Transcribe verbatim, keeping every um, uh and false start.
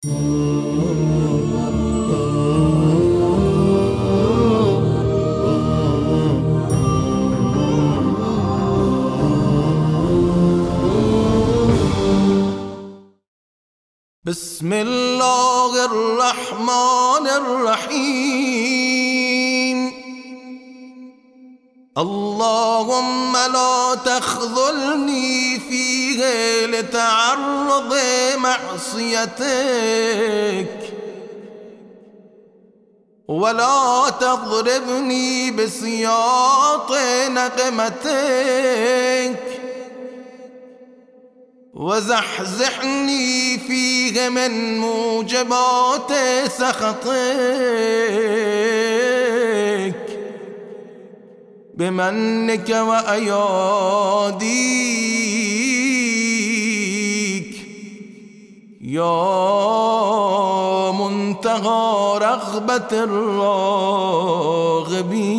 بسم الله الرحمن الرحيم اللهم لا تخذلني فيه لتعرض معصيتك ولا تضربني بسياط نقمتك وزحزحني فيه من موجبات سخطك بمنك وأياديك يا منتهى رغبة الراغبين.